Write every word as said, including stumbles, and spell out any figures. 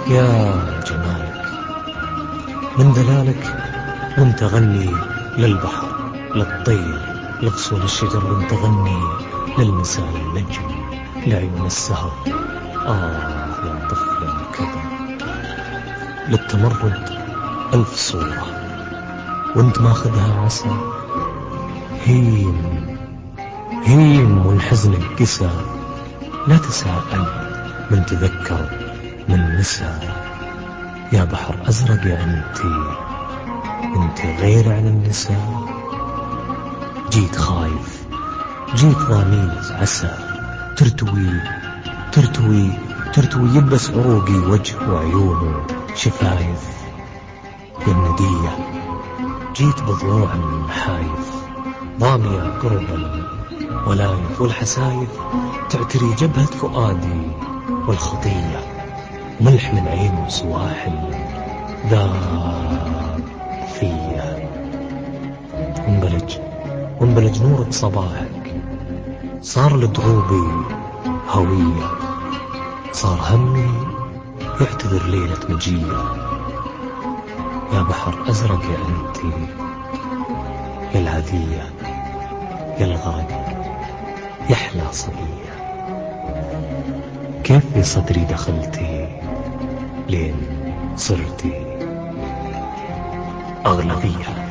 يا جمالك من دلالك، وانت غني للبحر للطير لغصون الشجر، وانت غني للنساء للنجم لعيون السهر. آه يا طفل الكذا، للتمرد ألف صورة وانت ماخذها عسى. هيم هيم والحزن القسى، لا تساءل من تذكر من نسى. يا بحر أزرق يا أنتي، انت غير عن النساء. جيت خايف، جيت ضامين عسى، ترتوي ترتوي ترتوي يبس عروقي وجه وعيون شفايف. يا الندية جيت بضلوع من محايف، ضامية قربا ولايف، والحسايف تعتري جبهة فؤادي، والخطية ملح من عين صواحل ذاب فيه. وانبلج وانبلج نورك صباحك، صار لدروبي هوية، صار همي يعتذر ليلة مجية. يا بحر أزرق يا أنتي، يا العذية يا الغرق يحلى صبية. كيف في صدري دخلتي لين صرتي أغلبية.